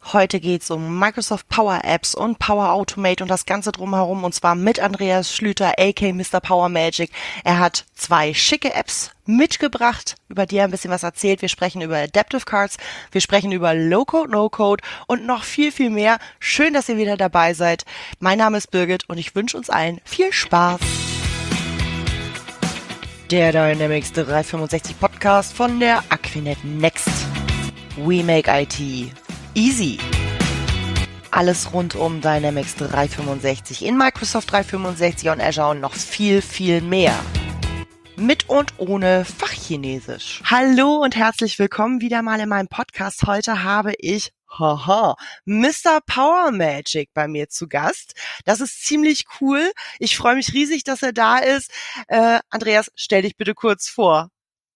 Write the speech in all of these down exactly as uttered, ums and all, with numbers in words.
Heute geht's um Microsoft Power Apps und Power Automate und das Ganze drumherum, und zwar mit Andreas Schlüter, aka Mister Power Magic. Er hat zwei schicke Apps mitgebracht, über die er ein bisschen was erzählt. Wir sprechen über Adaptive Cards, wir sprechen über Low-Code, No-Code und noch viel, viel mehr. Schön, dass ihr wieder dabei seid. Mein Name ist Birgit und ich wünsche uns allen viel Spaß. Der Dynamics dreihundertfünfundsechzig Podcast von der Aquinet Next. We make I T easy. Alles rund um Dynamics dreihundertfünfundsechzig in Microsoft dreihundertfünfundsechzig und Azure und noch viel, viel mehr. Mit und ohne Fachchinesisch. Hallo und herzlich willkommen wieder mal in meinem Podcast. Heute habe ich, haha, Mister Power Magic bei mir zu Gast. Das ist ziemlich cool. Ich freue mich riesig, dass er da ist. Äh, Andreas, stell dich bitte kurz vor.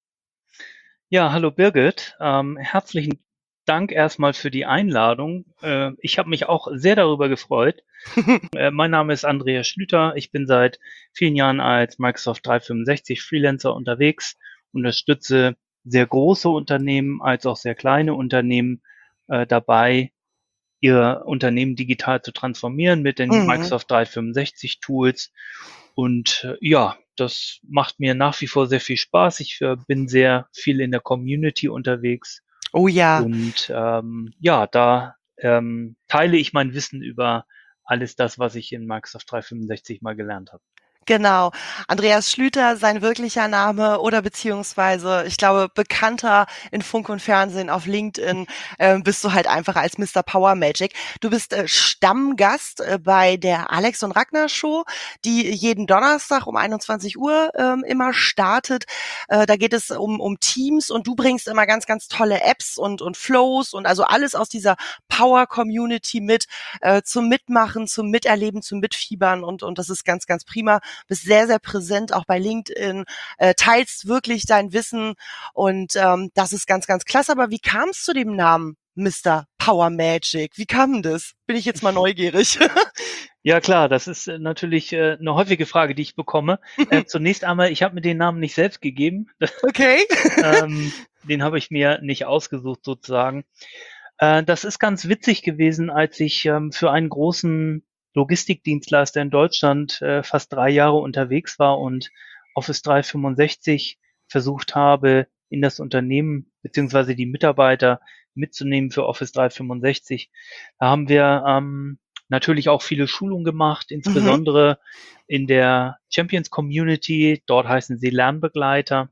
Ja, hallo Birgit. Ähm, herzlichen Dank erstmal für die Einladung. Äh, ich habe mich auch sehr darüber gefreut. äh, mein Name ist Andreas Schlüter. Ich bin seit vielen Jahren als Microsoft dreihundertfünfundsechzig Freelancer unterwegs, unterstütze sehr große Unternehmen als auch sehr kleine Unternehmen äh, dabei, ihr Unternehmen digital zu transformieren mit den Mhm. Microsoft dreihundertfünfundsechzig Tools. Und äh, ja, das macht mir nach wie vor sehr viel Spaß. Ich äh, bin sehr viel in der Community unterwegs. Oh ja. Und ähm, ja, da ähm, teile ich mein Wissen über alles das, was ich in Microsoft dreihundertfünfundsechzig mal gelernt habe. Genau. Andreas Schlüter, sein wirklicher Name, oder beziehungsweise, ich glaube, bekannter in Funk und Fernsehen auf LinkedIn, äh, bist du halt einfach als Mister Power Magic. Du bist äh, Stammgast äh, bei der Alex und Ragnar Show, die jeden Donnerstag um einundzwanzig Uhr ähm, immer startet. Äh, da geht es um, um Teams und du bringst immer ganz, ganz tolle Apps und, und Flows und also alles aus dieser Power Community mit äh, zum Mitmachen, zum Miterleben, zum Mitfiebern und, und das ist ganz, ganz prima. Bist sehr, sehr präsent, auch bei LinkedIn, äh, teilst wirklich dein Wissen und ähm, das ist ganz, ganz klasse. Aber wie kam es zu dem Namen Mister Power Magic? Wie kam denn das? Bin ich jetzt mal neugierig. Ja klar, das ist äh, natürlich äh, eine häufige Frage, die ich bekomme. Äh, zunächst einmal, ich habe mir den Namen nicht selbst gegeben. Okay. ähm, den habe ich mir nicht ausgesucht sozusagen. Äh, das ist ganz witzig gewesen, als ich ähm, für einen großen Logistikdienstleister in Deutschland äh, fast drei Jahre unterwegs war und Office dreihundertfünfundsechzig versucht habe, in das Unternehmen beziehungsweise die Mitarbeiter mitzunehmen für Office dreihundertfünfundsechzig. Da haben wir ähm, natürlich auch viele Schulungen gemacht, insbesondere mhm. in der Champions Community. Dort heißen sie Lernbegleiter.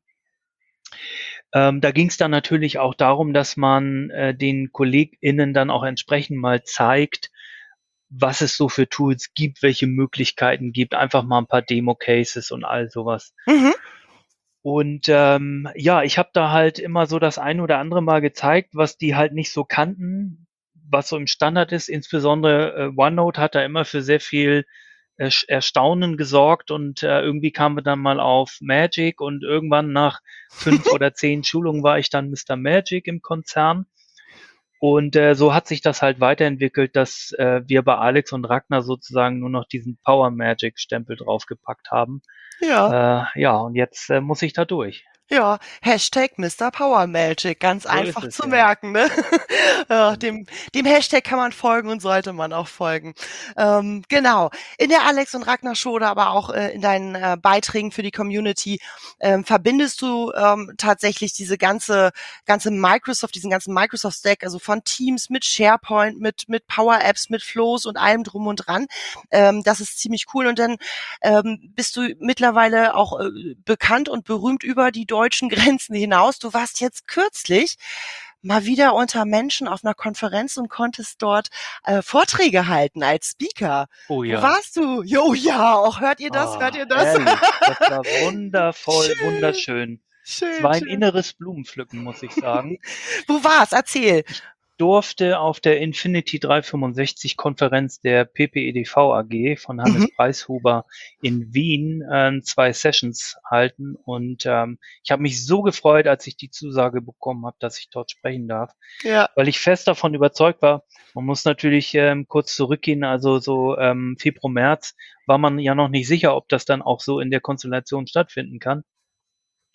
Ähm, da ging es dann natürlich auch darum, dass man äh, den KollegInnen dann auch entsprechend mal zeigt, was es so für Tools gibt, welche Möglichkeiten gibt, einfach mal ein paar Demo-Cases und all sowas. Mhm. Und ähm, ja, ich habe da halt immer so das ein oder andere Mal gezeigt, was die halt nicht so kannten, was so im Standard ist. Insbesondere äh, OneNote hat da immer für sehr viel äh, Erstaunen gesorgt und äh, irgendwie kamen wir dann mal auf Magic und irgendwann nach fünf oder zehn Schulungen war ich dann Mister Magic im Konzern. Und äh, so hat sich das halt weiterentwickelt, dass äh, wir bei Alex und Ragnar sozusagen nur noch diesen Power Magic Stempel draufgepackt haben. Ja. Äh, ja, und jetzt äh, muss ich da durch. Ja, Hashtag Mister Power Magic, ganz So einfach ist es, zu ja. merken, ne? Ja, dem, dem Hashtag kann man folgen und sollte man auch folgen. Ähm, genau. In der Alex und Ragnar Show oder aber auch äh, in deinen äh, Beiträgen für die Community ähm, verbindest du ähm, tatsächlich diese ganze, ganze Microsoft, diesen ganzen Microsoft Stack, also von Teams mit SharePoint, mit, mit Power Apps, mit Flows und allem drum und dran. Ähm, das ist ziemlich cool. Und dann ähm, bist du mittlerweile auch äh, bekannt und berühmt über die deutschen Grenzen hinaus. Du warst jetzt kürzlich mal wieder unter Menschen auf einer Konferenz und konntest dort äh, Vorträge halten als Speaker. Oh Wo ja. warst du? Jo, ja, auch hört ihr das? Ah, Hört ihr das? herrlich. Das war wundervoll, Schön. wunderschön. Es Schön, war ein schön. inneres Blumenpflücken, muss ich sagen. Wo war's? Erzähl. Ich durfte auf der Infinity dreihundertfünfundsechzig Konferenz der P P E D V A G von Hannes Mhm. Preishuber in Wien äh, zwei Sessions halten und ähm, ich habe mich so gefreut, als ich die Zusage bekommen habe, dass ich dort sprechen darf, Ja. weil ich fest davon überzeugt war. Man muss natürlich ähm, kurz zurückgehen, also so ähm, Februar, März war man ja noch nicht sicher, ob das dann auch so in der Konstellation stattfinden kann.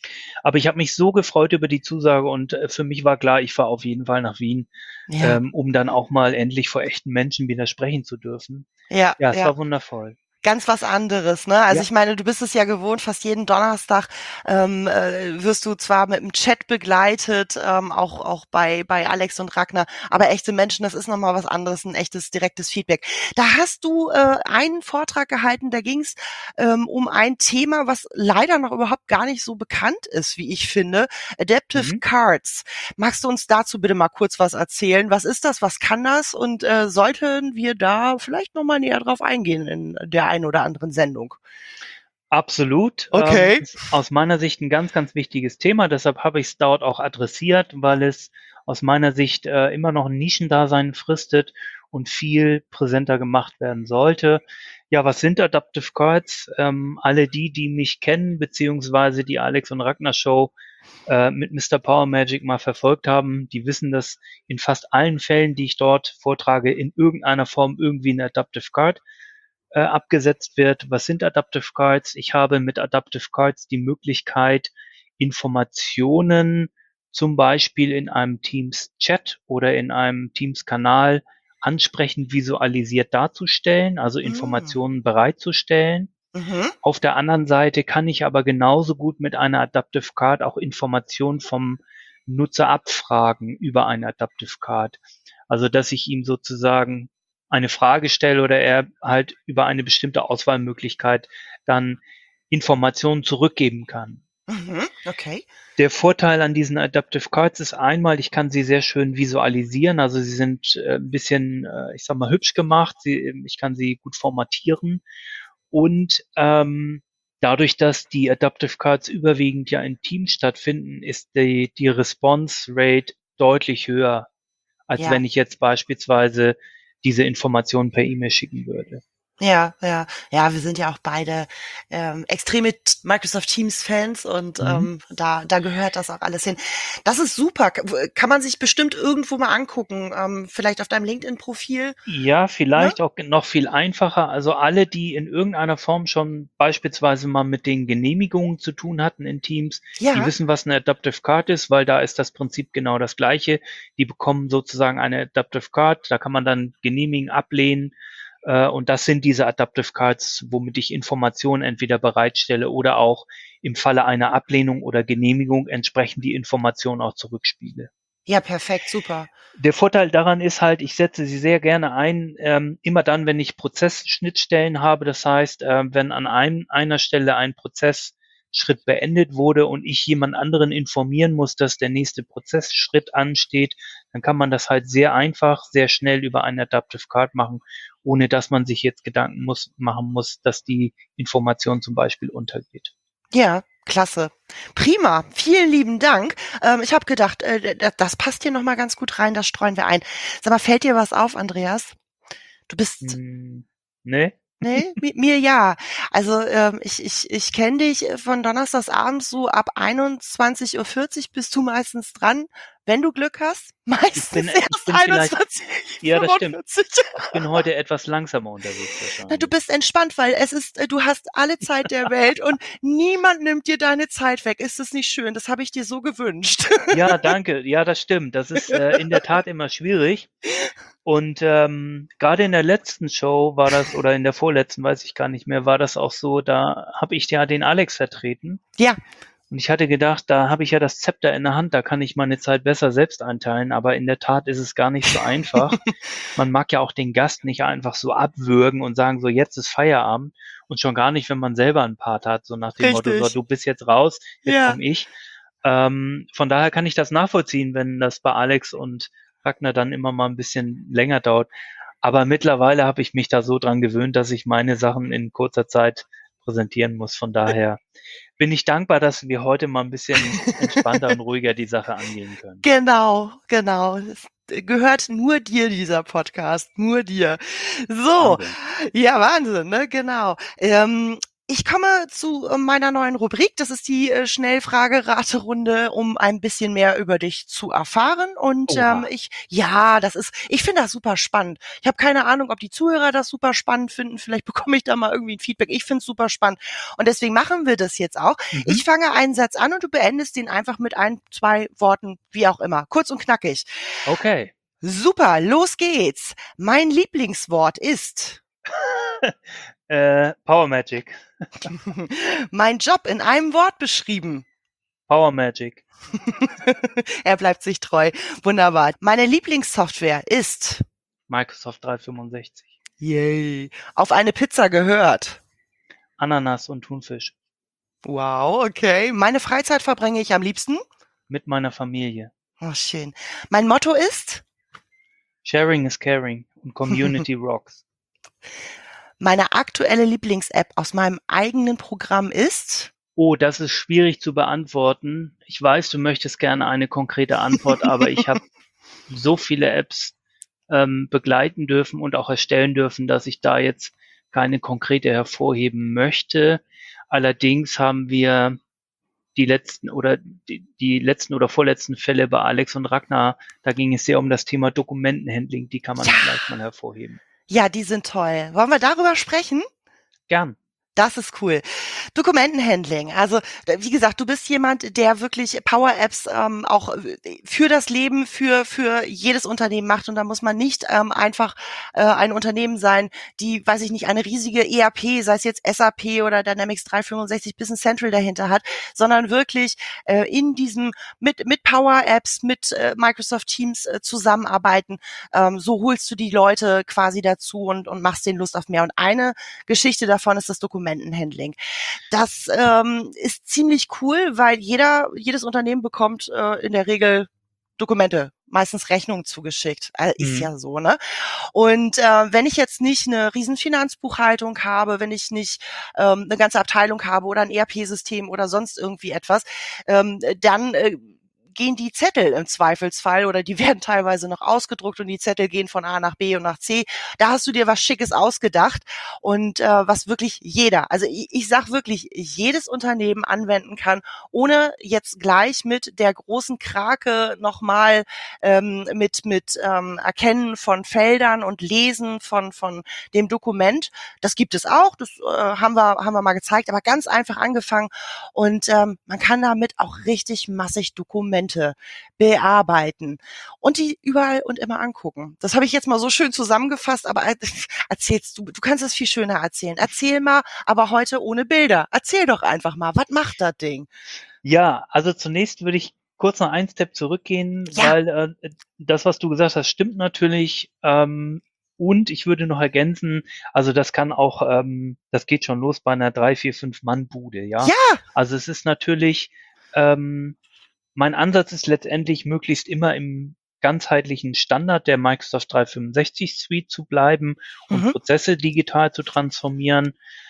Aber ich habe mich so gefreut über die Zusage und äh, für mich war klar, ich fahre auf jeden Fall nach Wien, Ja, ähm, um dann auch mal endlich vor echten Menschen wieder sprechen zu dürfen. ja, Ja, es ja. war wundervoll. Ganz was anderes, ne? Also Ja. ich meine, du bist es ja gewohnt, fast jeden Donnerstag ähm, äh, wirst du zwar mit dem Chat begleitet, ähm, auch auch bei bei Alex und Ragnar, aber echte Menschen, das ist noch mal was anderes, ein echtes direktes Feedback. Da hast du äh, einen Vortrag gehalten, da ging's ähm, um ein Thema, was leider noch überhaupt gar nicht so bekannt ist, wie ich finde, Adaptive Mhm. Cards. Magst du uns dazu bitte mal kurz was erzählen? Was ist das? Was kann das? Und äh, sollten wir da vielleicht noch mal näher drauf eingehen in der einen oder anderen Sendung? Absolut. Ähm, Okay. ist aus meiner Sicht ein ganz, ganz wichtiges Thema. Deshalb habe ich es dort auch adressiert, weil es aus meiner Sicht äh, immer noch ein Nischendasein fristet und viel präsenter gemacht werden sollte. Ja, was sind Adaptive Cards? Ähm, alle die, die mich kennen, beziehungsweise die Alex und Ragnar Show äh, mit Mister Power Magic mal verfolgt haben, die wissen, dass in fast allen Fällen, die ich dort vortrage, in irgendeiner Form irgendwie ein Adaptive Card äh, abgesetzt wird. Was sind Adaptive Cards? Ich habe mit Adaptive Cards die Möglichkeit, Informationen zum Beispiel in einem Teams-Chat oder in einem Teams-Kanal ansprechend visualisiert darzustellen, also Mhm. Informationen bereitzustellen. Mhm. Auf der anderen Seite kann ich aber genauso gut mit einer Adaptive Card auch Informationen vom Nutzer abfragen über eine Adaptive Card. Also, dass ich ihm sozusagen eine Frage stelle oder er halt über eine bestimmte Auswahlmöglichkeit dann Informationen zurückgeben kann. Mhm. Okay. Der Vorteil an diesen Adaptive Cards ist einmal, ich kann sie sehr schön visualisieren. Also sie sind äh, ein bisschen, äh, ich sag mal, hübsch gemacht. Sie, ich kann sie gut formatieren. Und ähm, dadurch, dass die Adaptive Cards überwiegend ja in Teams stattfinden, ist die, die Response Rate deutlich höher, als Ja. wenn ich jetzt beispielsweise diese Informationen per E-Mail schicken würde. Ja, ja. Ja, wir sind ja auch beide ähm, extreme T- Microsoft Teams Fans und Mhm. ähm, da da gehört das auch alles hin. Das ist super. K- w- Kann man sich bestimmt irgendwo mal angucken. Ähm, vielleicht auf deinem LinkedIn-Profil, Ja, ne? vielleicht auch noch viel einfacher. Also alle, die in irgendeiner Form schon beispielsweise mal mit den Genehmigungen zu tun hatten in Teams, die Ja. wissen, was eine Adaptive Card ist, weil da ist das Prinzip genau das gleiche. Die bekommen sozusagen eine Adaptive Card, da kann man dann genehmigen, ablehnen. Äh, und das sind diese Adaptive Cards, womit ich Informationen entweder bereitstelle oder auch im Falle einer Ablehnung oder Genehmigung entsprechend die Informationen auch zurückspiele. Ja, perfekt, super. Der Vorteil daran ist halt, ich setze sie sehr gerne ein, ähm, immer dann, wenn ich Prozessschnittstellen habe. Das heißt, äh, wenn an einem, einer Stelle ein Prozessschritt beendet wurde und ich jemand anderen informieren muss, dass der nächste Prozessschritt ansteht, dann kann man das halt sehr einfach, sehr schnell über einen Adaptive Card machen, ohne dass man sich jetzt Gedanken muss, machen muss, dass die Information zum Beispiel untergeht. Ja, klasse. Prima. Vielen lieben Dank. Ähm, ich habe gedacht, äh, d- d- das passt hier noch mal ganz gut rein. Das streuen wir ein. Sag mal, fällt dir was auf, Andreas? Du bist Hm, ne? Ne, mi mir ja. Also, ähm, ich ich ich kenne dich äh, von donnerstags abends so ab einundzwanzig Uhr vierzig bist du meistens dran, wenn du Glück hast. Ich bin, Meistens ich erst bin vielleicht, einundzwanzig Uhr ja, das stimmt. fünfundvierzig. Ich bin heute etwas langsamer unterwegs Na, du wahrscheinlich. bist entspannt, weil es ist äh, du hast alle Zeit der Welt und niemand nimmt dir deine Zeit weg. Ist das nicht schön? Das habe ich dir so gewünscht. Ja, danke. Ja, das stimmt. Das ist äh, in der Tat immer schwierig. Und ähm, gerade in der letzten Show war das, oder in der vorletzten, weiß ich gar nicht mehr, war das auch so, da habe ich ja den Alex vertreten. Ja, Und ich hatte gedacht, da habe ich ja das Zepter in der Hand, da kann ich meine Zeit besser selbst einteilen. Aber in der Tat ist es gar nicht so einfach. Man mag ja auch den Gast nicht einfach so abwürgen und sagen, so jetzt ist Feierabend. Und schon gar nicht, wenn man selber einen Part hat, so nach dem Motto, so richtig. du bist jetzt raus, jetzt Ja. komme ich. Ähm, von daher kann ich das nachvollziehen, wenn das bei Alex und Ragnar dann immer mal ein bisschen länger dauert. Aber mittlerweile habe ich mich da so dran gewöhnt, dass ich meine Sachen in kurzer Zeit präsentieren muss. Von daher bin ich dankbar, dass wir heute mal ein bisschen entspannter und ruhiger die Sache angehen können. Genau, genau. Es gehört nur dir, dieser Podcast, nur dir. So, Wahnsinn. ja, Wahnsinn, ne? Genau. Ähm, Ich komme zu äh, meiner neuen Rubrik. Das ist die äh, Schnellfrage-Raterunde, um ein bisschen mehr über dich zu erfahren. Und ähm, Oha. ich, ja, das ist, ich finde das super spannend. Ich habe keine Ahnung, ob die Zuhörer das super spannend finden. Vielleicht bekomme ich da mal irgendwie ein Feedback. Ich finde es super spannend. Und deswegen machen wir das jetzt auch. Mhm. Ich fange einen Satz an und du beendest den einfach mit ein, zwei Worten, wie auch immer. Kurz und knackig. Okay. Super, los geht's. Mein Lieblingswort ist äh, Power Magic. mein Job in einem Wort beschrieben. Power Magic. Er bleibt sich treu. Wunderbar. Meine Lieblingssoftware ist Microsoft dreihundertfünfundsechzig. yay, auf eine Pizza gehört. Ananas und Thunfisch. Wow, okay. Meine Freizeit verbringe ich am liebsten. Mit meiner Familie. Oh, schön. Mein Motto ist Sharing is caring und Community rocks. meine aktuelle Lieblings-App aus meinem eigenen Programm ist Oh, das ist schwierig zu beantworten. Ich weiß, du möchtest gerne eine konkrete Antwort, aber ich habe so viele Apps ähm, begleiten dürfen und auch erstellen dürfen, dass ich da jetzt keine konkrete hervorheben möchte. Allerdings haben wir die letzten oder die, die letzten oder vorletzten Fälle bei Alex und Ragnar, da ging es sehr um das Thema Dokumentenhandling, die kann man ja, vielleicht mal hervorheben. ja, die sind toll. Wollen wir darüber sprechen? Gern. Das ist cool. Dokumentenhandling. Also wie gesagt, du bist jemand, der wirklich Power-Apps ähm, auch für das Leben, für für jedes Unternehmen macht. Und da muss man nicht ähm, einfach äh, ein Unternehmen sein, die, weiß ich nicht, eine riesige E R P, sei es jetzt S A P oder Dynamics dreihundertfünfundsechzig Business Central dahinter hat, sondern wirklich äh, in diesem mit mit Power-Apps, mit äh, Microsoft Teams äh, zusammenarbeiten. Ähm, so holst du die Leute quasi dazu und und machst denen Lust auf mehr. Und eine Geschichte davon ist das Dokumentenhandling. Das ähm, ist ziemlich cool, weil jeder, jedes Unternehmen bekommt äh, in der Regel Dokumente, meistens Rechnungen zugeschickt. Also ist Mhm. ja so, ne? Und äh, wenn ich jetzt nicht eine riesen Finanzbuchhaltung habe, wenn ich nicht ähm, eine ganze Abteilung habe oder ein E R P-System oder sonst irgendwie etwas, ähm, dann äh, gehen die Zettel im Zweifelsfall oder die werden teilweise noch ausgedruckt und die Zettel gehen von A nach B und nach C. Da hast du dir was Schickes ausgedacht und äh, was wirklich jeder, also ich, ich sag wirklich, jedes Unternehmen anwenden kann, ohne jetzt gleich mit der großen Krake nochmal ähm, mit mit ähm, Erkennen von Feldern und Lesen von von dem Dokument. Das gibt es auch, das äh, haben wir haben wir mal gezeigt, aber ganz einfach angefangen und ähm, man kann damit auch richtig massig Dokumente bearbeiten und die überall und immer angucken. Das habe ich jetzt mal so schön zusammengefasst, aber erzählst du, du kannst es viel schöner erzählen. Erzähl mal, aber heute ohne Bilder. Erzähl doch einfach mal, was macht das Ding? Ja, also zunächst würde ich kurz noch einen Step zurückgehen, Ja, weil äh, das, was du gesagt hast, stimmt natürlich. Ähm, und ich würde noch ergänzen, also das kann auch, ähm, das geht schon los bei einer drei, vier, fünf Mann-Bude, ja. ja, Also es ist natürlich, ähm, mein Ansatz ist letztendlich möglichst immer im ganzheitlichen Standard der Microsoft dreihundertfünfundsechzig Suite zu bleiben und mhm, Prozesse digital zu transformieren.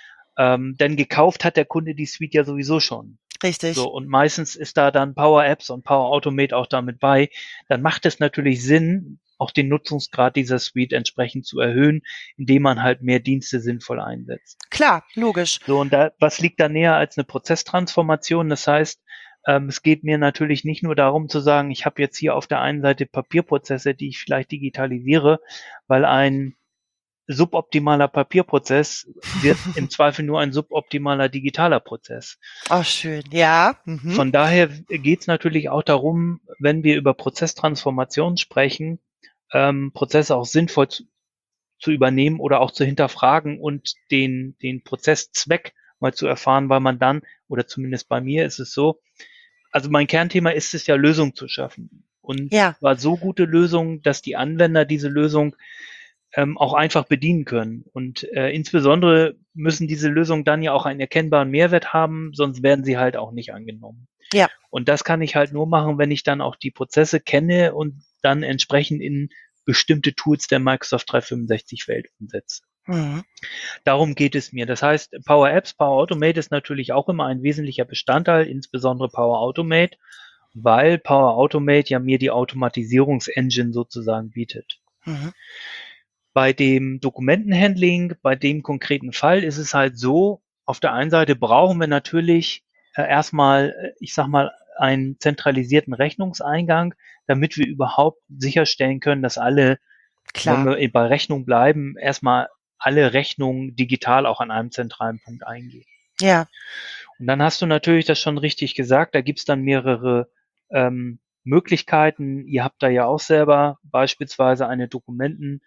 Ähm, denn gekauft hat der Kunde die Suite ja sowieso schon. So, richtig. und meistens ist da dann Power Apps und Power Automate auch damit bei. Dann macht es natürlich Sinn, auch den Nutzungsgrad dieser Suite entsprechend zu erhöhen, indem man halt mehr Dienste sinnvoll einsetzt. Klar, logisch. So, und da, was liegt da näher als eine Prozesstransformation? Das heißt, ähm, es geht mir natürlich nicht nur darum zu sagen, ich habe jetzt hier auf der einen Seite Papierprozesse, die ich vielleicht digitalisiere, weil ein suboptimaler Papierprozess wird im Zweifel nur ein suboptimaler digitaler Prozess. Oh, schön. Ja. Mhm. Von daher geht es natürlich auch darum, wenn wir über Prozesstransformation sprechen, ähm, Prozesse auch sinnvoll zu, zu übernehmen oder auch zu hinterfragen und den, den Prozesszweck mal zu erfahren, weil man dann, oder zumindest bei mir ist es so, also mein Kernthema ist es ja, Lösungen zu schaffen. Und Ja. zwar so gute Lösungen, dass die Anwender diese Lösung ähm, auch einfach bedienen können. Und äh, insbesondere müssen diese Lösungen dann ja auch einen erkennbaren Mehrwert haben, sonst werden sie halt auch nicht angenommen. Ja. Und das kann ich halt nur machen, wenn ich dann auch die Prozesse kenne und dann entsprechend in bestimmte Tools der Microsoft dreihundertfünfundsechzig-Welt umsetze. Mhm. Darum geht es mir. Das heißt, Power Apps, Power Automate ist natürlich auch immer ein wesentlicher Bestandteil, insbesondere Power Automate, weil Power Automate ja mir die Automatisierungsengine sozusagen bietet. Mhm. Bei dem Dokumentenhandling, bei dem konkreten Fall ist es halt so, Auf der einen Seite brauchen wir natürlich äh, erstmal, äh, ich sag mal, einen zentralisierten Rechnungseingang, damit wir überhaupt sicherstellen können, dass alle, wenn Klar. wir bei Rechnung bleiben, erstmal alle Rechnungen digital auch an einem zentralen Punkt eingehen. Ja. Und dann hast du natürlich das schon richtig gesagt, da gibt's dann mehrere ähm, Möglichkeiten. Ihr habt da ja auch selber beispielsweise eine Dokumenten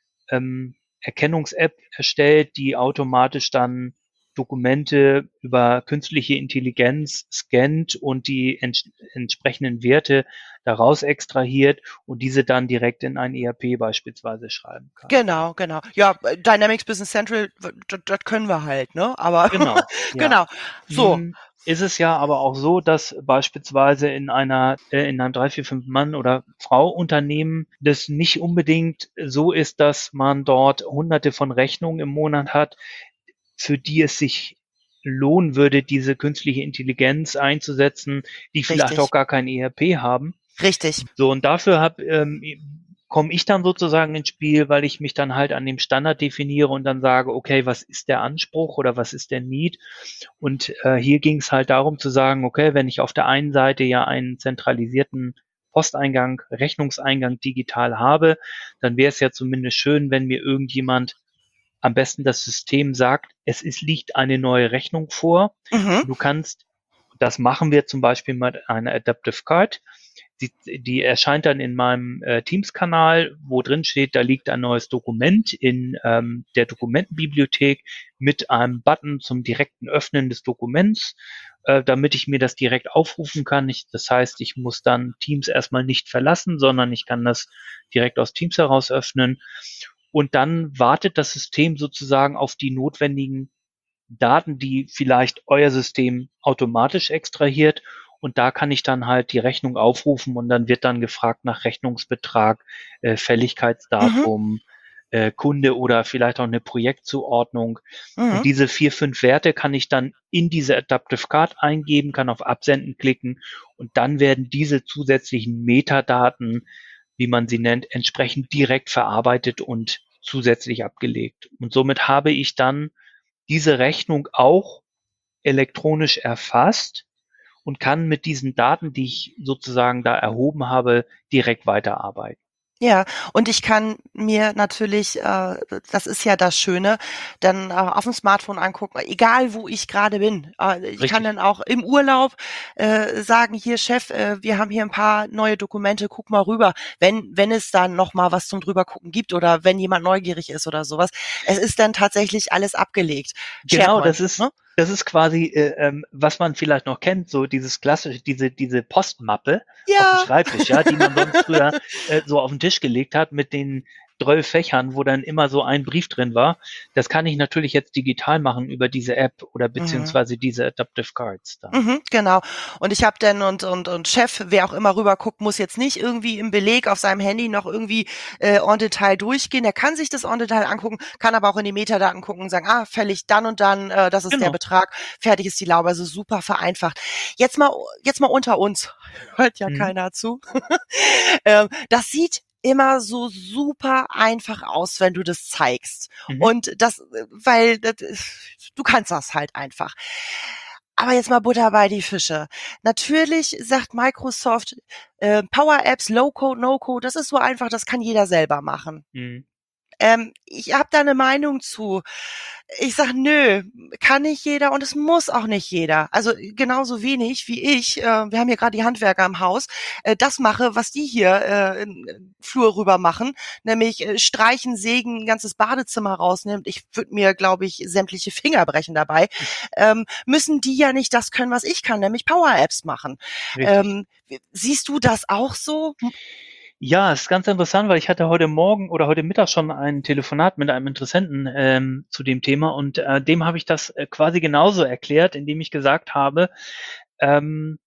ähm, Erkennungs-App erstellt, die automatisch dann Dokumente über künstliche Intelligenz scannt und die ents entsprechenden Werte daraus extrahiert und diese dann direkt in ein E R P beispielsweise schreiben kann. Genau, genau. Ja, äh, Dynamics Business Central, das können wir halt, ne? Aber Genau, ja. genau. So. Nun ist es ja aber auch so, dass beispielsweise in einer äh, in einem drei, vier, fünf Mann oder Frau Unternehmen das nicht unbedingt so ist, dass man dort Hunderte von Rechnungen im Monat hat, für die es sich lohnen würde, diese künstliche Intelligenz einzusetzen, die vielleicht auch Richtig. gar kein E R P haben. Richtig. So, und dafür habe ähm, komme ich dann sozusagen ins Spiel, weil ich mich dann halt an dem Standard definiere und dann sage, okay, was ist der Anspruch oder was ist der Need? Und äh, hier ging es halt darum zu sagen, okay, wenn ich auf der einen Seite ja einen zentralisierten Posteingang, Rechnungseingang digital habe, dann wäre es ja zumindest schön, wenn mir irgendjemand, am besten das System sagt, es ist, liegt eine neue Rechnung vor. Mhm. Du kannst, das machen wir zum Beispiel mit einer Adaptive Card. Die, die erscheint dann in meinem äh, Teams-Kanal, wo drin steht, da liegt ein neues Dokument in ähm, der Dokumentenbibliothek mit einem Button zum direkten Öffnen des Dokuments, äh, damit ich mir das direkt aufrufen kann. Ich, das heißt, ich muss dann Teams erstmal nicht verlassen, sondern ich kann das direkt aus Teams heraus öffnen. Und dann wartet das System sozusagen auf die notwendigen Daten, die vielleicht euer System automatisch extrahiert. Und da kann ich dann halt die Rechnung aufrufen und dann wird dann gefragt nach Rechnungsbetrag, äh, Mhm. Fälligkeitsdatum, äh, Kunde oder vielleicht auch eine Projektzuordnung. Und Mhm. diese vier, fünf Werte kann ich dann in diese Adaptive Card eingeben, kann auf Absenden klicken und dann werden diese zusätzlichen Metadaten, wie man sie nennt, entsprechend direkt verarbeitet und zusätzlich abgelegt. Und somit habe ich dann diese Rechnung auch elektronisch erfasst und kann mit diesen Daten, die ich sozusagen da erhoben habe, direkt weiterarbeiten. Ja, und ich kann mir natürlich, äh, das ist ja das Schöne, dann äh, auf dem Smartphone angucken, egal wo ich gerade bin. Äh, ich kann Richtig. dann auch im Urlaub äh, sagen, hier Chef, äh, wir haben hier ein paar neue Dokumente, guck mal rüber, wenn wenn es dann noch mal was zum drüber gucken gibt oder wenn jemand neugierig ist oder sowas. Es ist dann tatsächlich alles abgelegt. Genau, das SharePoint, ist ne? das ist quasi, äh, ähm, was man vielleicht noch kennt, so dieses klassische, diese diese Postmappe auf dem Ja. Schreibtisch, ja, die man sonst früher äh, so auf den Tisch gelegt hat mit den zwölf Fächern, wo dann immer so ein Brief drin war. Das kann ich natürlich jetzt digital machen über diese App oder Mhm. beziehungsweise diese Adaptive Cards dann. Mhm, genau. Und ich habe dann und und und Chef, wer auch immer rüber guckt, muss jetzt nicht irgendwie im Beleg auf seinem Handy noch irgendwie äh, en Detail durchgehen. Der kann sich das en Detail angucken, kann aber auch in die Metadaten gucken und sagen, ah, fällig dann und dann, äh, das ist der Genau. Betrag, fertig ist die Laube. Also super vereinfacht. Jetzt mal jetzt mal unter uns, hört ja Mhm. keiner zu. ähm, das sieht immer so super einfach aus, wenn du das zeigst. Mhm. Und das, äh, weil das, du kannst das halt einfach. Aber jetzt mal Butter bei die Fische. Natürlich sagt Microsoft, äh, Power Apps, Low Code, No Code, das ist so einfach, das kann jeder selber machen. Mhm. Ähm, ich habe da eine Meinung zu. Ich sag, nö, kann nicht jeder und es muss auch nicht jeder. Also genauso wenig wie ich, äh, wir haben hier gerade die Handwerker im Haus, äh, das mache, was die hier äh, im Flur rüber machen, nämlich äh, streichen, sägen, ein ganzes Badezimmer rausnimmt. Ich würde mir, glaube ich, sämtliche Finger brechen dabei. Ähm, müssen die ja nicht das können, was ich kann, nämlich Power-Apps machen. Richtig. Ähm, siehst du das auch so? Ja, es ist ganz interessant, weil ich hatte heute Morgen oder heute Mittag schon ein Telefonat mit einem Interessenten ähm, zu dem Thema und äh, dem habe ich das äh, quasi genauso erklärt, indem ich gesagt habe, ähm,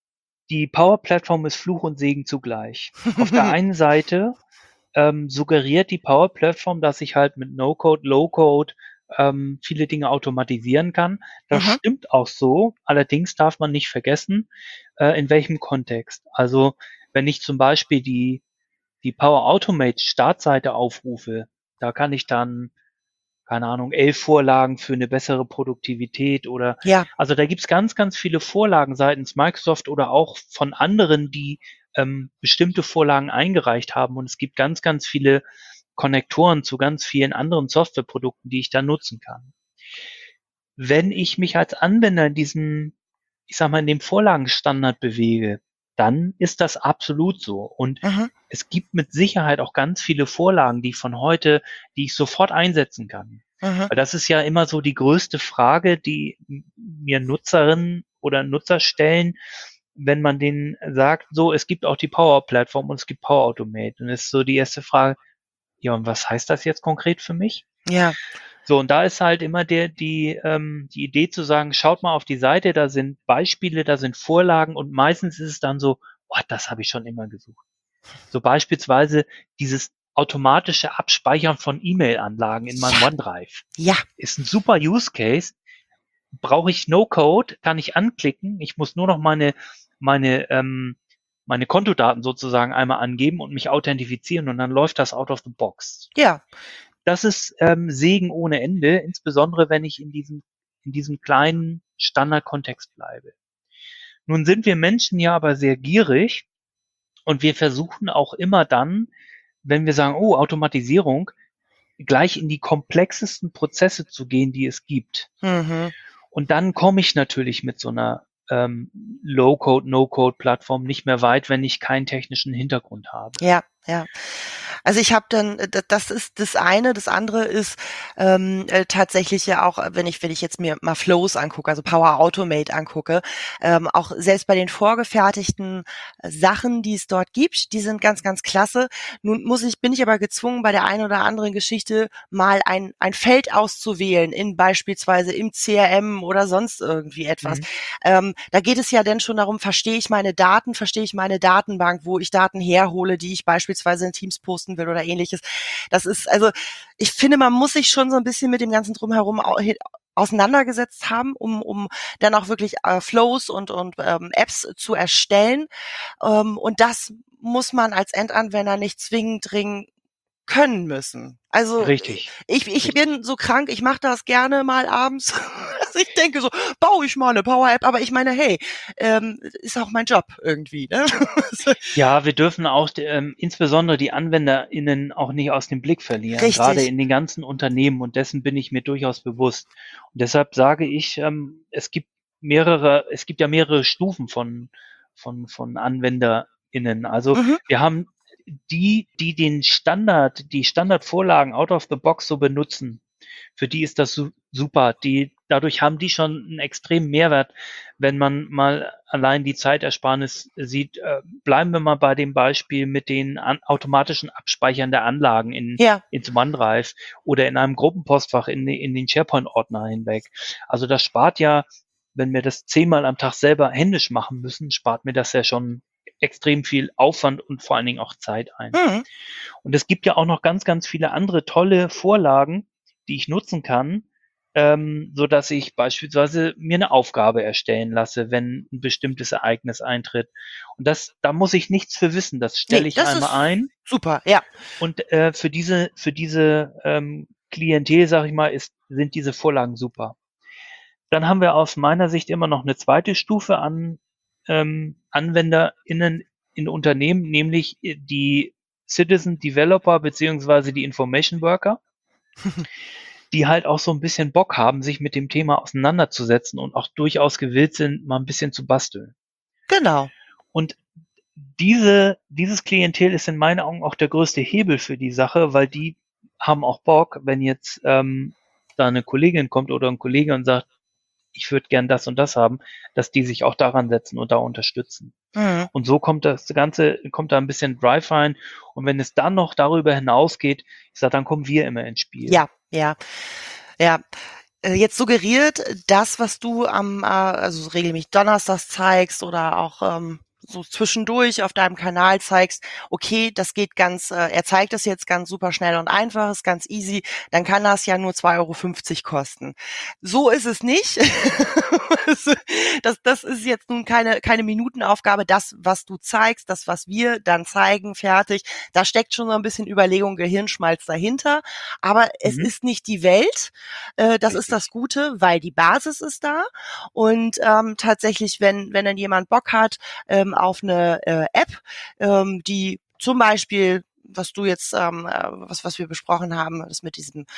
die Power Platform ist Fluch und Segen zugleich. Auf der einen Seite ähm, suggeriert die Power Platform, dass ich halt mit No-Code, Low-Code ähm, viele Dinge automatisieren kann. Das Mhm, stimmt auch so. Allerdings darf man nicht vergessen, äh, in welchem Kontext. Also wenn ich zum Beispiel die die Power Automate Startseite aufrufe, da kann ich dann keine Ahnung, elf Vorlagen für eine bessere Produktivität oder Ja. also da gibt's ganz, ganz viele Vorlagen seitens Microsoft oder auch von anderen, die ähm, bestimmte Vorlagen eingereicht haben. Und es gibt ganz, ganz viele Konnektoren zu ganz vielen anderen Softwareprodukten, die ich da nutzen kann. Wenn ich mich als Anwender in diesem, ich sag mal, in dem Vorlagenstandard bewege, dann ist das absolut so. Und Mhm. es gibt mit Sicherheit auch ganz viele Vorlagen, die von heute, die ich sofort einsetzen kann. Mhm. Weil das ist ja immer so die größte Frage, die mir Nutzerinnen oder Nutzer stellen, wenn man denen sagt, so, es gibt auch die Power-Plattform und es gibt Power Automate. Und das ist so die erste Frage, ja, und was heißt das jetzt konkret für mich? Ja. So, und da ist halt immer der, die, ähm, die Idee zu sagen, schaut mal auf die Seite, da sind Beispiele, da sind Vorlagen und meistens ist es dann so, oh, das habe ich schon immer gesucht. So beispielsweise dieses automatische Abspeichern von E-Mail-Anlagen in meinem Ja. OneDrive. Ja. Ist ein super Use Case. Brauche ich No-Code, kann ich anklicken. Ich muss nur noch meine, meine, ähm, meine Kontodaten sozusagen einmal angeben und mich authentifizieren und dann läuft das out of the box. Ja. Das ist ähm, Segen ohne Ende, insbesondere wenn ich in diesem, in diesem kleinen Standardkontext bleibe. Nun sind wir Menschen ja aber sehr gierig und wir versuchen auch immer dann, wenn wir sagen, oh, Automatisierung, gleich in die komplexesten Prozesse zu gehen, die es gibt. Mhm. Und dann komme ich natürlich mit so einer ähm, Low-Code, No-Code-Plattform nicht mehr weit, wenn ich keinen technischen Hintergrund habe. Ja, ja. Also ich habe dann, d- das ist das eine, das andere ist ähm, äh, tatsächlich ja auch, äh, wenn ich, wenn ich jetzt mir mal Flows angucke, also Power Automate angucke, ähm, auch selbst bei den vorgefertigten äh, Sachen, die es dort gibt, die sind ganz, ganz klasse. Nun muss ich, bin ich aber gezwungen, bei der einen oder anderen Geschichte mal ein, ein Feld auszuwählen, in beispielsweise im C R M oder sonst irgendwie etwas. Mhm. Ähm, da geht es ja dann schon darum, verstehe ich meine Daten, verstehe ich meine Datenbank, wo ich Daten herhole, die ich beispielsweise in Teams posten will oder ähnliches. Das ist, also ich finde, man muss sich schon so ein bisschen mit dem ganzen Drumherum au- he- auseinandergesetzt haben, um, um dann auch wirklich äh, Flows und, und ähm, Apps zu erstellen. Ähm, und das muss man als Endanwender nicht zwingend dringend können müssen. Also Richtig, ich, ich richtig. bin so krank, ich mache das gerne mal abends. Also ich denke so, baue ich mal eine Power-App, aber ich meine, hey, ähm, ist auch mein Job irgendwie. Ne? Ja, wir dürfen auch ähm, insbesondere die AnwenderInnen auch nicht aus dem Blick verlieren, gerade Richtig. in den ganzen Unternehmen und dessen bin ich mir durchaus bewusst. Und deshalb sage ich, ähm, es gibt mehrere, es gibt ja mehrere Stufen von, von, von AnwenderInnen. Also Mhm. wir haben die, die den Standard, die Standardvorlagen out of the box so benutzen, für die ist das su super. Die, dadurch haben die schon einen extremen Mehrwert, wenn man mal allein die Zeitersparnis sieht. Äh, bleiben wir mal bei dem Beispiel mit den an, automatischen Abspeichern der Anlagen in, Ja. ins OneDrive oder in einem Gruppenpostfach in, in den SharePoint-Ordner hinweg. Also das spart ja, wenn wir das zehnmal am Tag selber händisch machen müssen, spart mir das ja schon extrem viel Aufwand und vor allen Dingen auch Zeit ein. Mhm. Und es gibt ja auch noch ganz, ganz viele andere tolle Vorlagen, die ich nutzen kann, ähm, so dass ich beispielsweise mir eine Aufgabe erstellen lasse, wenn ein bestimmtes Ereignis eintritt. Und das, da muss ich nichts für wissen. Das Nee, stelle ich das einmal ist ein super, ja. und äh, für diese, für diese ähm, Klientel, sage ich mal, ist, sind diese Vorlagen super. Dann haben wir aus meiner Sicht immer noch eine zweite Stufe an ähm, AnwenderInnen in Unternehmen, nämlich die Citizen Developer beziehungsweise die Information Worker, die halt auch so ein bisschen Bock haben, sich mit dem Thema auseinanderzusetzen und auch durchaus gewillt sind, mal ein bisschen zu basteln. Genau. Und diese, dieses Klientel ist in meinen Augen auch der größte Hebel für die Sache, weil die haben auch Bock, wenn jetzt ähm, da eine Kollegin kommt oder ein Kollege und sagt, ich würde gern das und das haben, dass die sich auch daran setzen und da unterstützen. Mhm. Und so kommt das Ganze, kommt da ein bisschen Drive rein. Und wenn es dann noch darüber hinausgeht, ich sage, dann kommen wir immer ins Spiel. Ja, ja, ja. Äh, Jetzt suggeriert das, was du am, äh, also regelmäßig donnerstags zeigst oder auch ähm, so zwischendurch auf deinem Kanal zeigst, okay, das geht ganz, äh, er zeigt das jetzt ganz super schnell und einfach, ist ganz easy, dann kann das ja nur zwei Euro fünfzig kosten. So ist es nicht. das, das ist jetzt nun keine, keine Minutenaufgabe. Das, was du zeigst, das, was wir dann zeigen, fertig, da steckt schon so ein bisschen Überlegung, Gehirnschmalz dahinter. Aber es Mhm. ist nicht die Welt. Äh, das ist Richtig. das Gute, weil die Basis ist da. Und ähm, tatsächlich, wenn, wenn dann jemand Bock hat ähm, auf eine äh, App, ähm, die zum Beispiel, was du jetzt, ähm, äh, was, was wir besprochen haben, das mit diesem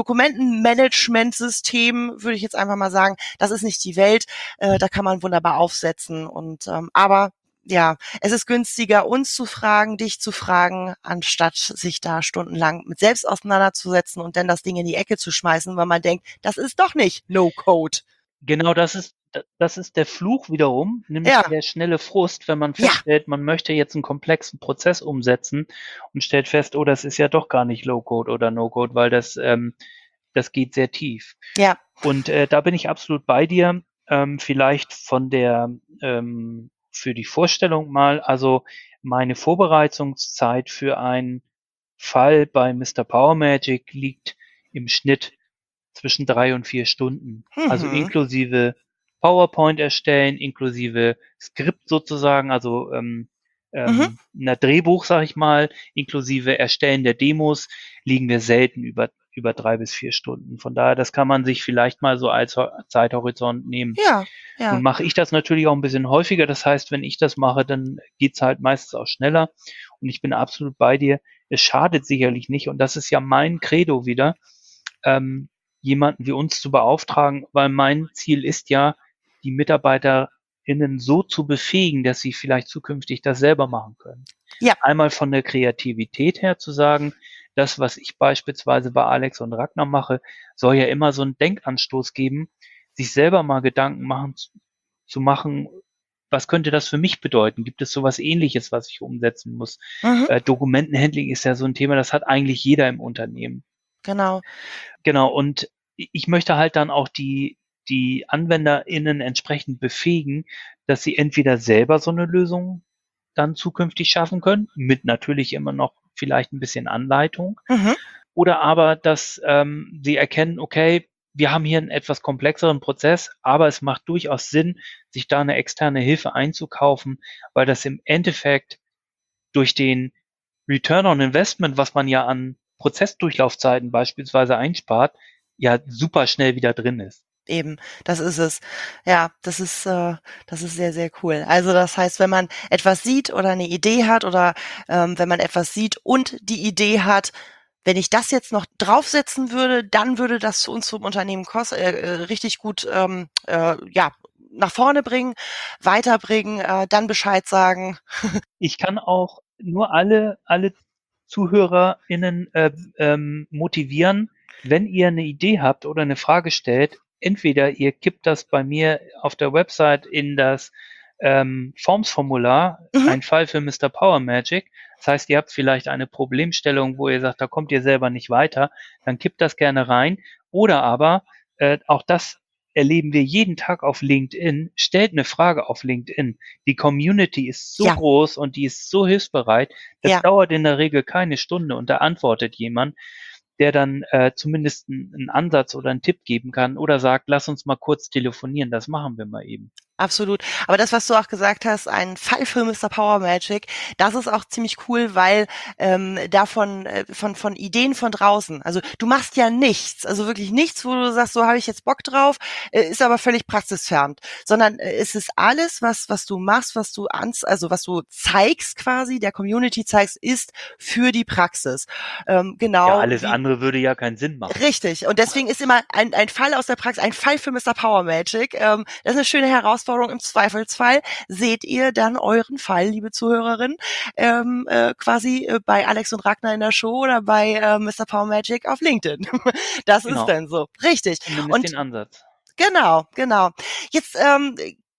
Dokumentenmanagementsystem, würde ich jetzt einfach mal sagen, das ist nicht die Welt, äh, da kann man wunderbar aufsetzen. Und ähm, aber ja, es ist günstiger, uns zu fragen, dich zu fragen, anstatt sich da stundenlang mit selbst auseinanderzusetzen und dann das Ding in die Ecke zu schmeißen, weil man denkt, das ist doch nicht No-Code. Genau, das ist d das ist der Fluch wiederum, nämlich Ja, der schnelle Frust, wenn man ja, feststellt, man möchte jetzt 'n komplexen Prozess umsetzen und stellt fest: „Oh, das ist ja doch gar nicht Low-Code oder No-Code“, weil das ähm, das geht sehr tief. ja. Und, äh, da bin ich absolut bei dir. Ähm, vielleicht von der ähm, für die Vorstellung mal, also, meine Vorbereitungszeit für einen Fall bei Mister Power Magic liegt im Schnitt zwischen drei und vier Stunden. Also Mhm. inklusive PowerPoint erstellen, inklusive Skript sozusagen, also ähm, Mhm. ähm, 'ner Drehbuch, sage ich mal, inklusive Erstellen der Demos, liegen wir selten über über drei bis vier Stunden. Von daher, das kann man sich vielleicht mal so als Ho Zeithorizont nehmen. Ja, Nun ja. mache ich das natürlich auch 'n bisschen häufiger. Das heißt, wenn ich das mache, dann geht's halt meistens auch schneller. Und ich bin absolut bei dir. Es schadet sicherlich nicht und das ist ja mein Credo wieder, ähm, jemanden wie uns zu beauftragen, weil mein Ziel ist ja, die MitarbeiterInnen so zu befähigen, dass sie vielleicht zukünftig das selber machen können. Ja. Einmal von der Kreativität her zu sagen, das, was ich beispielsweise bei Alex und Ragnar mache, soll ja immer so 'n Denkanstoß geben, sich selber mal Gedanken machen z zu machen: „Was könnte das für mich bedeuten? Gibt es so was Ähnliches, was ich umsetzen muss?“ Mhm. Äh, Dokumentenhandling ist ja so 'n Thema, das hat eigentlich jeder im Unternehmen. Genau. Genau, und i ich möchte halt dann auch die die AnwenderInnen entsprechend befähigen, dass sie entweder selber so 'ne Lösung dann zukünftig schaffen können, mit natürlich immer noch vielleicht 'n bisschen Anleitung, Mhm. oder aber, dass, ähm, sie erkennen: „Okay, wir haben hier 'n etwas komplexeren Prozess, aber es macht durchaus Sinn, sich da 'ne externe Hilfe einzukaufen, weil das im Endeffekt durch den Return on Investment, was man ja an Prozessdurchlaufzeiten beispielsweise einspart, ja super schnell wieder drin ist.“ Eben, das ist es. Ja, das ist äh, das ist sehr, sehr cool. Also, das heißt, wenn man etwas sieht oder 'ne Idee hat oder, ähm, wenn man etwas sieht und die Idee hat: „Wenn ich das jetzt noch draufsetzen würde, dann würde das uns zum Unternehmen kos äh, äh, richtig gut, ähm, äh, ja, nach vorne bringen, weiterbringen“, äh, dann Bescheid sagen. Ich kann auch nur alle alle ZuhörerInnen, äh, ähm, motivieren, wenn ihr 'ne Idee habt oder 'ne Frage stellt, entweder ihr kippt das bei mir auf der Website in das, ähm, Forms-Formular, Mhm. ein Fall für Mister Power Magic. Das heißt, ihr habt vielleicht eine Problemstellung, wo ihr sagt, da kommt ihr selber nicht weiter, dann kippt das gerne rein. Oder aber, äh, auch das erleben wir jeden Tag auf LinkedIn, stellt 'ne Frage auf LinkedIn. Die Community ist so Ja, groß und die ist so hilfsbereit. Das ja. dauert in der Regel keine Stunde und da antwortet jemand, der dann, äh, zumindest 'n 'n Ansatz oder 'n Tipp geben kann oder sagt: „Lass uns mal kurz telefonieren, das machen wir mal eben.“ Absolut. Aber das, was du auch gesagt hast, ein Fall für Mister Power Magic, das ist auch ziemlich cool, weil ähm, davon äh, von von Ideen von draußen. Also du machst ja nichts, also wirklich nichts, wo du sagst, so habe ich jetzt Bock drauf, äh, ist aber völlig praxisfern, sondern äh, es ist alles, was was du machst, was du ans, also was du zeigst quasi, der Community zeigst, ist für die Praxis. Ähm, Ja, genau alles wie andere würde ja keinen Sinn machen. Richtig. Und deswegen ist immer ein, ein Fall aus der Praxis, ein Fall für Mister Power Magic. Ähm, das ist eine schöne Herausforderung. Im Zweifelsfall seht ihr dann euren Fall, liebe Zuhörerin, ähm, äh, quasi äh, bei Alex und Ragnar in der Show oder bei äh, Mister Power Magic auf LinkedIn. Das ist Genau, dann so. Richtig. zumindest Und den Ansatz. genau, genau. Jetzt ähm,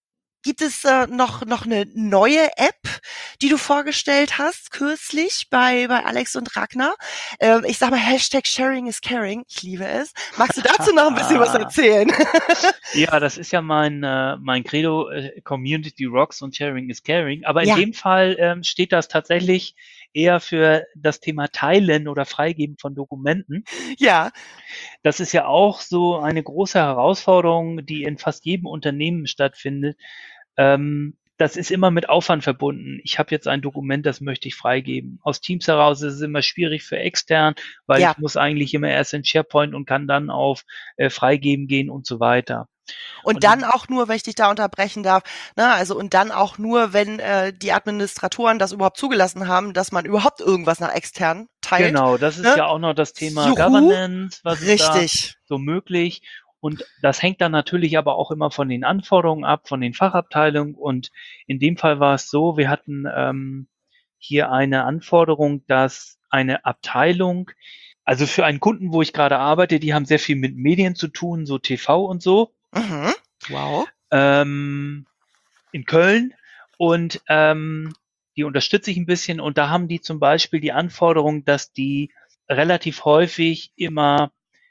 gibt es äh, noch noch eine neue App, die du vorgestellt hast kürzlich bei bei Alex und Ragnar? Ähm, ich sage mal Hashtag Sharing is Caring. Ich liebe es. Magst du dazu noch ein bisschen was erzählen? Ja, das ist ja mein, äh, mein Credo, äh, Community rocks und Sharing is Caring. Aber in Ja, dem Fall ähm, steht das tatsächlich eher für das Thema Teilen oder Freigeben von Dokumenten. ja. Das ist ja auch so eine große Herausforderung, die in fast jedem Unternehmen stattfindet. Ähm, das ist immer mit Aufwand verbunden. Ich habe jetzt ein Dokument, das möchte ich freigeben. Aus Teams heraus ist es immer schwierig für extern, weil Ja, ich muss eigentlich immer erst in SharePoint und kann dann auf äh, Freigeben gehen und so weiter. und Und dann in, auch nur, wenn ich dich da unterbrechen darf, ne, also und dann auch nur, wenn äh, die Administratoren das überhaupt zugelassen haben, dass man überhaupt irgendwas nach extern teilt, genau, das ist ne? ja auch noch das Thema Juhu, Governance, was ist da richtig. so möglich? Und das hängt dann natürlich aber auch immer von den Anforderungen ab, von den Fachabteilungen. Und in dem Fall war es so, wir hatten ähm, hier eine Anforderung, dass eine Abteilung, also für einen Kunden, wo ich gerade arbeite, die haben sehr viel mit Medien zu tun, so T V und so, Mhm. Wow. ähm, in Köln. Und ähm, die unterstütze ich ein bisschen. Und da haben die zum Beispiel die Anforderung, dass die relativ häufig immer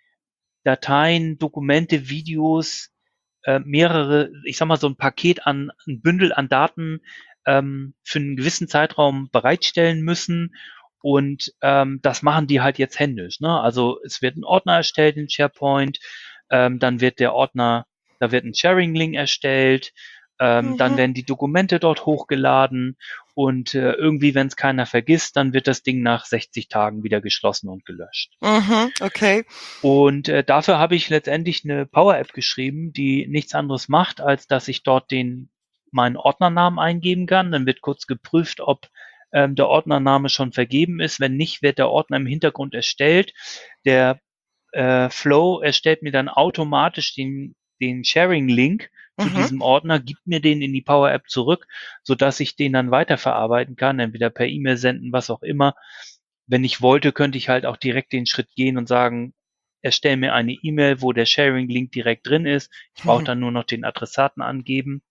Dateien, Dokumente, Videos, äh, mehrere, ich sag mal, so ein Paket an, ein Bündel an Daten ähm, für einen gewissen Zeitraum bereitstellen müssen. Und ähm, das machen die halt jetzt händisch. Ne? Also es wird ein Ordner erstellt in SharePoint, ähm, dann wird der Ordner, da wird ein Sharing-Link erstellt, ähm, dann Mhm. werden die Dokumente dort hochgeladen und äh, irgendwie, wenn es keiner vergisst, dann wird das Ding nach sechzig Tagen wieder geschlossen und gelöscht. Mhm. Okay. Und äh, dafür habe ich letztendlich eine Power-App geschrieben, die nichts anderes macht, als dass ich dort den meinen Ordnernamen eingeben kann. Dann wird kurz geprüft, ob ähm, der Ordnername schon vergeben ist. Wenn nicht, wird der Ordner im Hintergrund erstellt. Der äh, Flow erstellt mir dann automatisch den, den Sharing-Link zu Mhm. diesem Ordner, gibt mir den in die Power-App zurück, sodass ich den dann weiterverarbeiten kann, entweder per E-Mail senden, was auch immer. Wenn ich wollte, könnte ich halt auch direkt den Schritt gehen und sagen, erstell mir eine E-Mail, wo der Sharing-Link direkt drin ist. Ich brauche Mhm. dann nur noch den Adressaten angeben.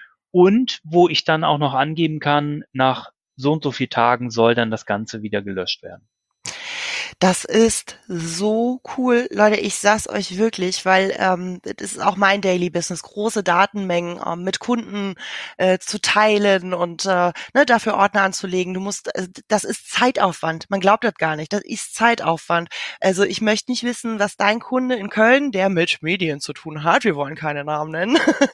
Und wo ich dann auch noch angeben kann, nach so und so viel Tagen soll dann das Ganze wieder gelöscht werden. Das ist so cool. Leute, ich sag's euch wirklich, weil ähm, das ist auch mein Daily Business, große Datenmengen ähm, mit Kunden äh, zu teilen und äh, ne, dafür Ordner anzulegen. Du musst, äh, das ist Zeitaufwand. Man glaubt das gar nicht. Das ist Zeitaufwand. Also ich möchte nicht wissen, was dein Kunde in Köln, der mit Medien zu tun hat, wir wollen keine Namen nennen,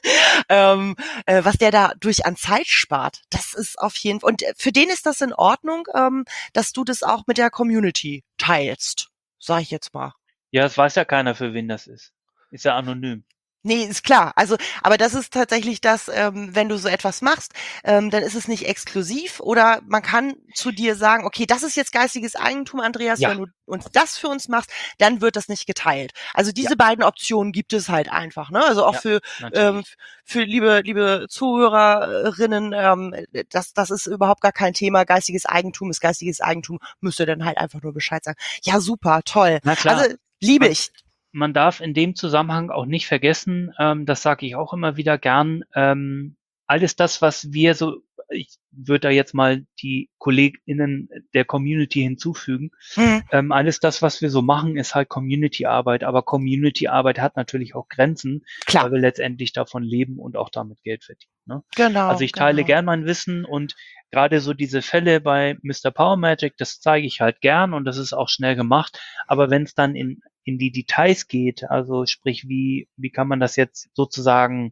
ähm, äh, was der da durch an Zeit spart. Das ist auf jeden Fall. Und für den ist das in Ordnung, ähm, dass du das auch mit der Community teilst, sage ich jetzt mal. Ja, es weiß ja keiner, für wen das ist. Ist ja anonym. Nee, ist klar. Also, aber das ist tatsächlich das, ähm, wenn du so etwas machst, ähm, dann ist es nicht exklusiv oder man kann zu dir sagen, okay, das ist jetzt geistiges Eigentum, Andreas, Ja, wenn du uns das für uns machst, dann wird das nicht geteilt. Also ja, diese beiden Optionen gibt es halt einfach, ne? Also auch ja, für ähm, natürlich. für liebe liebe Zuhörerinnen, ähm, das das ist überhaupt gar kein Thema. Geistiges Eigentum ist geistiges Eigentum, müsst ihr dann halt einfach nur Bescheid sagen. Ja, super, toll. Na Also klar. liebe Man, ich. man darf in dem Zusammenhang auch nicht vergessen, ähm, das sage ich auch immer wieder gern, ähm, alles das, was wir so, ich würde da jetzt mal die KollegInnen der Community hinzufügen, Hm, ähm, alles das, was wir so machen, ist halt Community-Arbeit, aber Community-Arbeit hat natürlich auch Grenzen, klar, weil wir letztendlich davon leben und auch damit Geld verdienen. Ne? Also genau, ich teile genau. gern mein Wissen und gerade so diese Fälle bei Mister Power Magic, das zeige ich halt gern und das ist auch schnell gemacht. Aber wenn es dann in, in die Details geht, also sprich, wie, wie kann man das jetzt sozusagen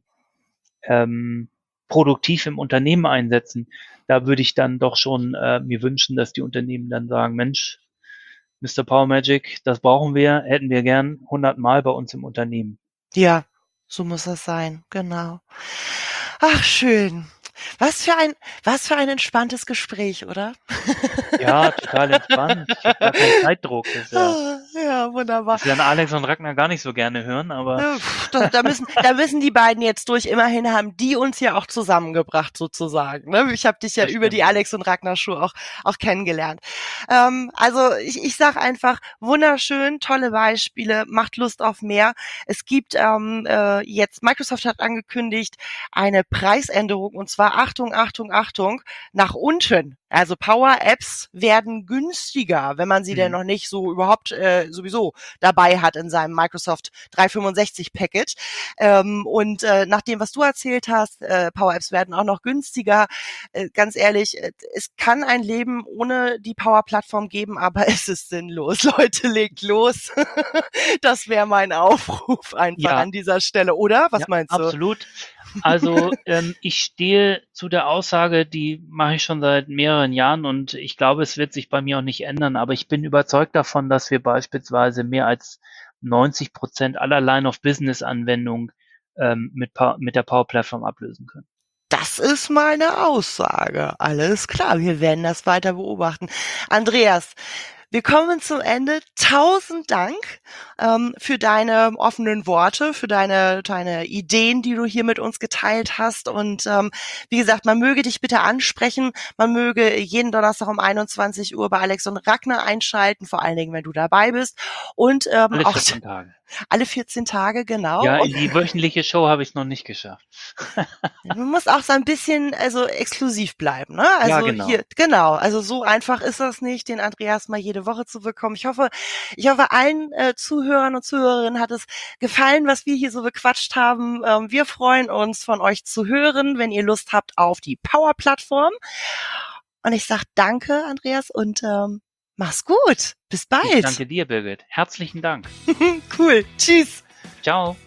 ähm, produktiv im Unternehmen einsetzen, da würde ich dann doch schon äh, mir wünschen, dass die Unternehmen dann sagen, Mensch, Mister Power Magic, das brauchen wir, hätten wir gern hundert Mal bei uns im Unternehmen. Ja, so muss das sein, genau. Ach, schön. Was für ein was für ein entspanntes Gespräch, oder? Ja, total entspannt. Ich habe gar keinen Zeitdruck. Das ist ja, Ah, Ja, wunderbar. Das werden Alex und Ragnar gar nicht so gerne hören, aber Ja, pf, da, da müssen, da müssen die beiden jetzt durch. Immerhin haben die uns ja auch zusammengebracht sozusagen. Ne? Ich habe dich ja das über stimmt, die ja. Alex und Ragnar Show auch auch kennengelernt. Ähm, also ich, ich sag einfach wunderschön, tolle Beispiele, macht Lust auf mehr. Es gibt ähm, äh, jetzt Microsoft hat angekündigt eine Preisänderung und zwar Achtung, Achtung, Achtung nach unten. Also Power Apps werden günstiger, wenn man sie denn Mhm. noch nicht so überhaupt äh, sowieso dabei hat in seinem Microsoft dreihundertfünfundsechzig Package. Ähm, und äh, nach dem, was du erzählt hast, äh, Power Apps werden auch noch günstiger. Äh, ganz ehrlich, äh, es kann ein Leben ohne die Power Plattform geben, aber es ist sinnlos. Leute, legt los. Das wäre mein Aufruf einfach Ja, an dieser Stelle, oder? Was ja, meinst du? absolut. Also ähm, ich stehe zu der Aussage, die mache ich schon seit mehreren Jahren und ich glaube, es wird sich bei mir auch nicht ändern, aber ich bin überzeugt davon, dass wir beispielsweise mehr als neunzig Prozent aller Line-of-Business-Anwendungen ähm, mit, Pa- mit der Power Platform ablösen können. Das ist mal eine Aussage. Alles klar, wir werden das weiter beobachten. Andreas, wir kommen zum Ende. Tausend Dank ähm, für deine offenen Worte, für deine, deine Ideen, die du hier mit uns geteilt hast. Und ähm, wie gesagt, man möge dich bitte ansprechen. Man möge jeden Donnerstag um einundzwanzig Uhr bei Alex und Ragnar einschalten, vor allen Dingen, wenn du dabei bist. Und ähm, Alle auch vierzehn Tage. alle vierzehn Tage, genau. Ja, Und in die wöchentliche Show habe ich es noch nicht geschafft. man muss auch so ein bisschen, also, exklusiv bleiben, ne? Ja, Also, genau. hier genau, also, so einfach ist das nicht, den Andreas mal jede Woche zu bekommen. Ich hoffe ich hoffe, allen, äh, Zuhörern und Zuhörerinnen hat es gefallen, was wir hier so bequatscht haben. Ähm, wir freuen uns, von euch zu hören, wenn ihr Lust habt auf die Power-Plattform. Und ich sage danke, Andreas, und, ähm, mach's gut. Bis Ich bald. danke dir, Birgit. Herzlichen Dank. Cool. Tschüss. Ciao.